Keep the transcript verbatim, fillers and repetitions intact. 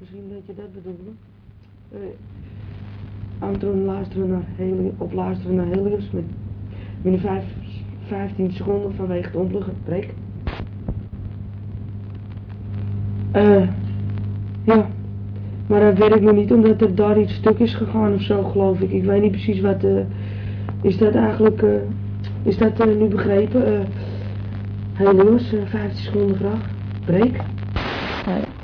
Misschien dat je dat bedoelde. Uh, Anton luisteren naar helium, of luisteren naar heliums met binnen vijf, vijftien seconden vanwege het ontpluggen. Breek. Eh, uh, ja. Maar dat weet ik nog niet, omdat er daar iets stuk is gegaan of zo, geloof ik. Ik weet niet precies wat, uh, is dat eigenlijk, uh, is dat uh, nu begrepen? Uh, hey Leeuws, uh, vijftien seconden graag. Breek.